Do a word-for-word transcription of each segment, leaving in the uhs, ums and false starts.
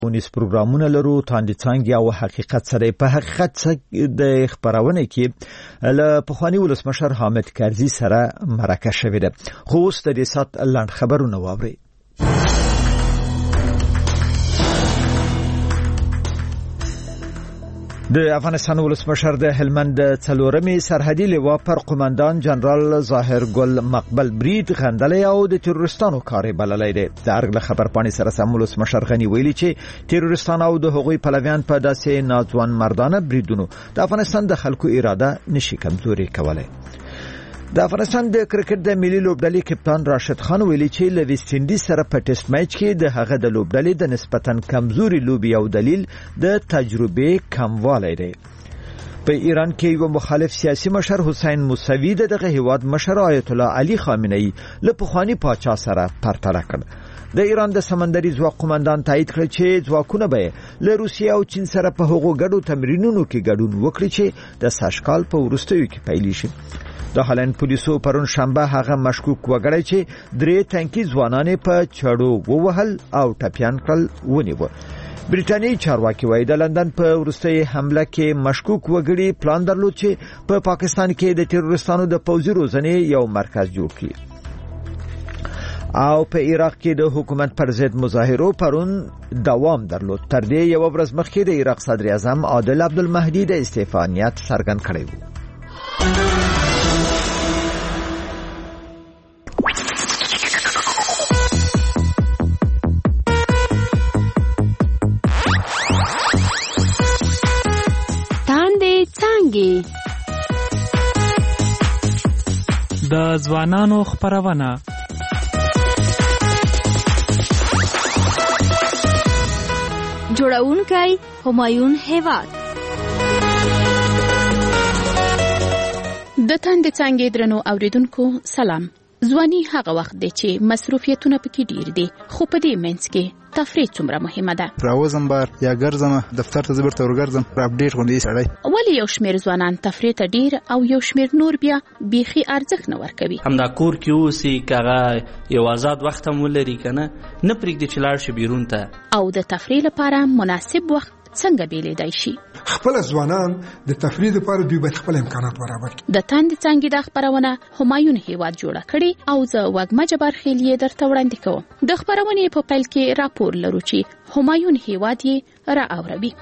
ونیس پروګرامونه لرو تاندې څنګه او حقیقت سره په حقیقت د خبرونه کې له پخوانی ولسمشر حامد کرزي سره مرکه شوې ده. خو اوس د دې سات لاند خبرونه واوري. د افغانستان ولسمشر د هلمند څلورمې سرحدي لوا پر قومندان جنرال ظاهر ګل مقبل برید غندلې او د تروریستانو کارې بللې ده. د ارګ خبر پاڼې سره سم ولسمشر غنی ویلي چې تروریستان او د هغوی پلویان په داسې ناځوان مردانه بریدونو د افغانستان د خلکو اراده نشي کمزوري کولای. د افغانستان د کرکټ د ملي لوبډلې کپتان راشد خان ویلي چې له ویسټ انډیز سره په ټیسټ میچ کې د هغه د لوبډلې د نسبتاً کمزوري لوبي او دلیل د تجربه کموالی دی. په ایران کې یو مخالف سیاسي مشر حسین موسوی دغه هیواد مشر آیت الله علي خامنه‌ای له پخوانی پاچا سره پرتله کړ. د ایران د سمندري ځواک قومندان تایید کړ چې ځواکونه به له روسیې او چین سره په هغو ګډو تمرینونو کې ګډون وکړي چې د ساشکال په وروستیو کې پیل شي. د هالند پولیسو پرون شنبه هغه مشکوک وګړی چې درې تنکي ځوانان په چړو ووهل او ټپيان کړل ونیو. بریټانیایی چارواکي وایي د لندن په وروستۍ حمله کې مشکوک وګړي پلان درلود چې په پا پاکستان کې د تروریستانو د پوځي روزنې یو مرکز جوړ کړي. او په عراق کې د حکومت پر ضد مظاهرو پرون دوام درلود. تر دې یو ورځ مخکې د عراق صدر اعظم عادل عبدالمهدي د استعفا نیت څرګند کړی و. د ځوانانو خبرونه جوړونکی همایون هیواد. د تاندې څنګه درنو اوریدونکو سلام. ځواني هغه وخت دی چې مصروفیتونه پکې ډیر دي، خو په دې منځ کې تفریح څومره مهمه ده. راوزم بار یا ګرځم دفتر ته زبر ته ورګرځم را اپډیټ غونډې سړی. ولی یو شمیر ځوانان تفریح ته ډیر او یو شمیر نور بیا بیخي ارزښت نه ورکوي. همدا کور کې اوسي کاغه یو آزاد وخت هم ولري کنه نه پرېږدي چې لاړ شي بیرون ته. او د تفریح لپاره مناسب وخت څنګه بیلیدای شي؟ خپل ځوانان د تفریح لپاره دوی باید خپل امکانات برابر کړي. د تاندې څنګه د خبرونه همایون هیواد جوړه کړي او زه وګمه جبر خیلیه درته وړاندې کوم. د خبرونه په پیل کې راپور لرو چې همایون هیواد یې را اوروي.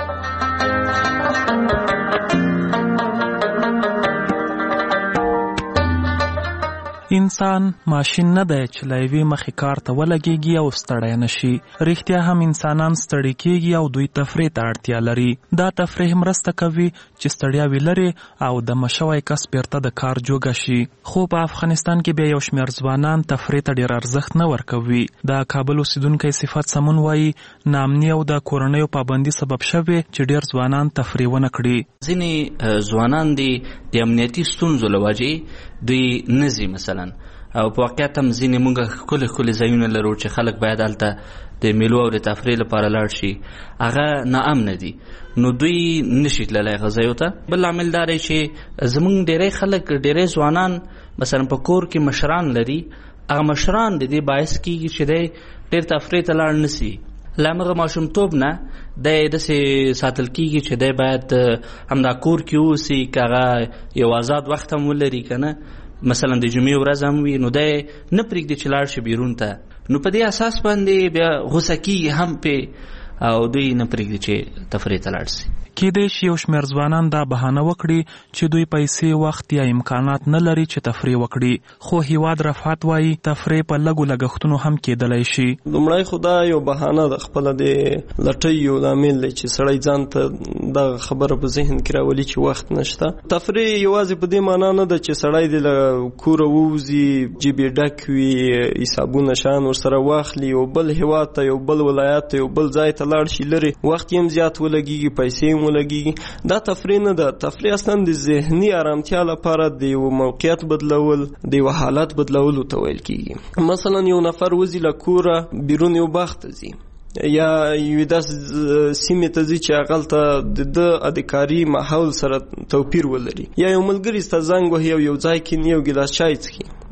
انسان ماشین نه دی چې لایوي مخې کار ته ولګيږي او ستړی نشي. رښتیا هم انسانان ستړي کېږي او دوی تفریح ته اړتیا لري. دا تفریح مرسته کوي چې ستړیا ویلري او د مشوي کس بیرته د کار جوګه شي. خو په افغانستان کې به یو شمېر ځوانان تفریح ته ډیر ارزښت نه ورکوي. د کابل اوسیدونکو صفات سمون وایي نامني او د کورنیو پابندي سبب شوی چې ډیر ځوانان تفریح ونه کړي. ځینې ځوانان دي د امنیتي ستونزو له وجې دوی نزي مثلا او په واقعیت هم ځینې موږ ښکلي ښکلي ځایونه لرو چې خلک باید هلته د میلو او د تفریح لپاره لاړ شي، هغه ناامنه دي، نو دوی نشي تللی هغه ځایو ته. بل عامل دا دی چې زموږ ډېری خلک ډېری ځوانان مثلا په کور کې مشران لري، هغه مشران د دې باعث کېږي چې دی ډېر تفریح ته لاړ نسي. له همغه ماشومتوب نه دی داسې ساتل کېږي چې دی باید همدا کور کې اوسي، که هغه یو آزاد وخت هم ولري که نه، مثلا د جمعې ورځ هم وي، نو دی نه پرېږدي چې لاړ شي بیرون ته. نو په دې اساس باندې بیا غوسه کېږي هم پې او دوی نه پرېږدي چې تفریح ته لاړ شي. کېدای شي یو شمېر ځوانان دا بهانه وکړي چې دوی پیسې، وخت یا امکانات نه لري چې تفریح وکړي. خو هیواد رفعت وایي تفریح په لږو لګښتونو هم کېدلی شي. لومړی خو دا یو بهانه ده، خپله د لټۍ یو لامل دی چې سړی ځان ته دغه خبره په ذهن کې راولي چې وخت نشته. تفریح یوازې په دې معنا نه ده چې سړی د له کوره ووځي، جیب یې ډک وي، حسابونه شیان ورسره واخلي، یو بل هیواد ته، یو بل ولایت ته، یو بل ځای ته لاړ شي، لرې وخت یې هم زیات ولګېږي، پیسې هم ولګېږي. دا تفریح نه ده. تفریح اصلا د ذهني آرامتیا لپاره د یو موقعیت بدلول، د یو حالت بدلولو ته ویل کېږي. مثلا یو نفر وځي له کوره بیرون یو باغ ته ځي، یا یو داسې سیمې ته ځي چې هغلته د ده د کاري ماحول سره توپیر ولري، یا یو ملګري سته زنګ وهي او یو ځای کې یو ګیلاس چای څښي،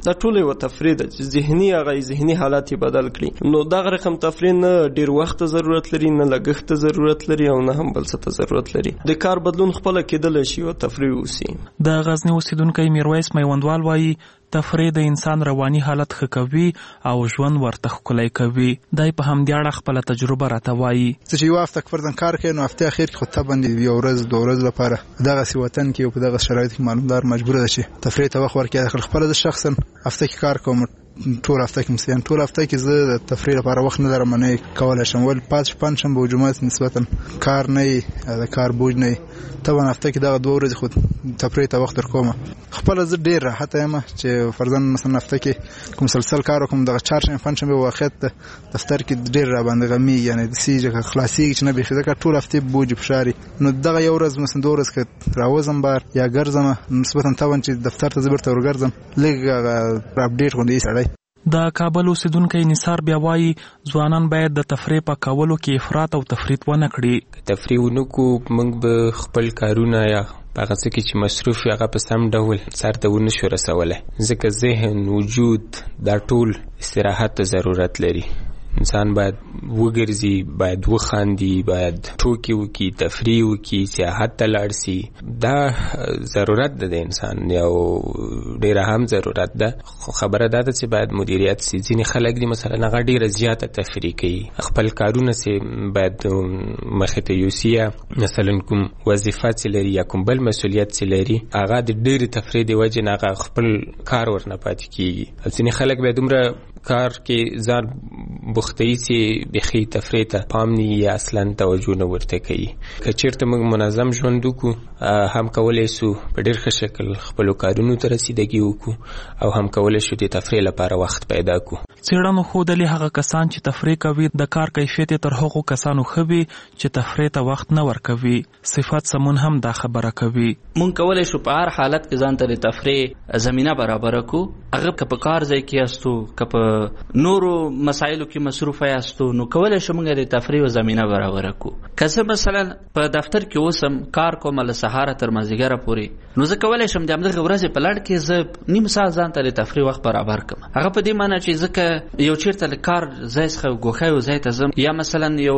دا ټول یو تفریح ده چې ذهني هغه ذهني حالات یې بدل کړي. نو دغه رقم تفریح نه ډیر وخت ضرورت لري، نه لګښت ضرورت لري، او نه هم بل څه ته ضرورت لري. د کار بدلون خپل کېدل شي او تفریح وسی. د غزنی اوسیدونکو میرویس میوندوال وایي تفریح د انسان رواني حالت ښه کوي او ژوند ورته ښکلی کوي. دی په همدې اړه خپله تجربه راته وایي. څه چې یو هفته که فرضاً کار کوي نو هفتې اخر کې خو ته باندې یو ورځ دوه ورځې لپاره دغسې وطن کې او په دغه شرایطو کې معلومدار مجبوره ده چې تفریح ته وخت ورکړي. خپله زه شخصا هفته کې کار کوم، ټول هفته کې مثلا ټول هفته کې زه د تفریح لپاره وخت نه لرم، نه کولی شم. ول پات پنجشنبه او جمعه نسبتا کار نه وي، د کار بوج نه وي، طبعا هفته کې دغه دوه ورځې خو تفریح ته وخت ورکوم. خپله زه ډېر راحته یم چې فرضاً مثلا هفته کې کوم مسلسل کار وکړم، دغه چهارشنبه پنجشنبه واقعیت دفتر کې ډېر راباندې غمیږي، یعنې د سیجه خلاصېږي چې نه بیخي ځکه ټول هفتې بوج فشار وي. نو دغه یو ورځ مثلا دوه ورځې که راوځم بهر یا ګرځم نسبتا طبعا چې دفتر ته زه بېرته ورګرځم لږ هغه اپډېټ غوندې سړی. د کابل اوسیدونکی نثار بیا وایي ځوانان باید د تفریح په کولو کې افراط او تفریط ونه کړي. تفریح ونکړو موږ به خپل کارونه یا هغه څه کې چې مصروف وي هغه په سم ډول سرته ونشو رسولی، ځکه ذهن وجود دا ټول استراحت ته ضرورت لري. انسان باید وګرځي، باید وخاندي، باید ټوکې وکړي، تفریح وکړي، سیاحت ته لاړ شي. دا ضرورت ده د انسان، یو ډېره هم ضرورت ده. خو خبره دا ده چې باید مدیریت شي. ځینې خلک دي مثلا هغه ډېره زیاته تفریح کوي، خپل کارونه چې باید مخې ته یوسي، مثلا کوم وظیفه چې لري یا کوم بل مسؤلیت چې لري هغه د ډېرې تفریح د وجې نه هغه خپل کار ورنه پاتې کېږي. ځینې خلک بیا دومره کار کې ځان بوختوي چې بیخي تفریح ته پام نه یا اصلا توجه نه ورته کوي. که چېرته موږ منظم ژوند وکړو هم کولی شو په ډېر ښه شکل خپلو کارونو ته رسیدګي وکړو او هم کولی شو د تفریح لپاره وخت پیدا کړو. څېړنو ښودلې هغه کسان چې تفریح کوي د کار کیفیت یې تر هغو کسانو ښه وي چې تفریح ته وخت نه ورکوي. صفت سمون هم دا خبره کوي. مونږ کولی شو په هر حالت کې ځان ته د تفریح زمینه برابره کړو. هغه که په کار ځای کې یاستو، که په نورو مسایلو کې مصروفه یاستو، نو کولی شو موږ د تفریح زمینه برابره کړو. که زه مثلا په دفتر کې اوسم کار کوم له سهاره تر مازدیګره پورې، نو زه کولی شم د همدغې ورځې په لړ کې زه نیم ساعت ځان ته د تفریح وخت برابر کړم. هغه په دې معنی چې ځکه یو چیرته له کار ځای څخه ګوښه یو ځای ته ځم، یا مثلا یو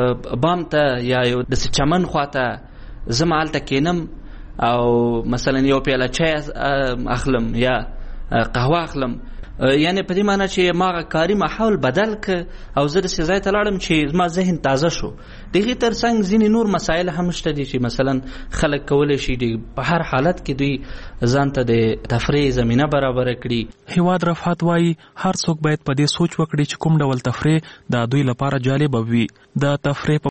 بام ته یا یو داسې چمن خواته زه هلته کینم او مثلا یو پیاله چای اخلم یا قهوه اخلم، یعنی په دې معنی چې ما کاري ماحول بدل ک او زه داسې ځای ته لاړم چې زما ذهن تازه شو. دغې تر څنګ ځینې نور مسایل هم شته دي چې مثلا خلک کولی شي په هر حالت کې دوی ځان ته د تفریح زمینه برابره کړي. هیواد رفعت وایي هر څوک باید په دې سوچ وکړي چې کوم ډول تفریح د دوی لپاره جالبه وي. د تفریح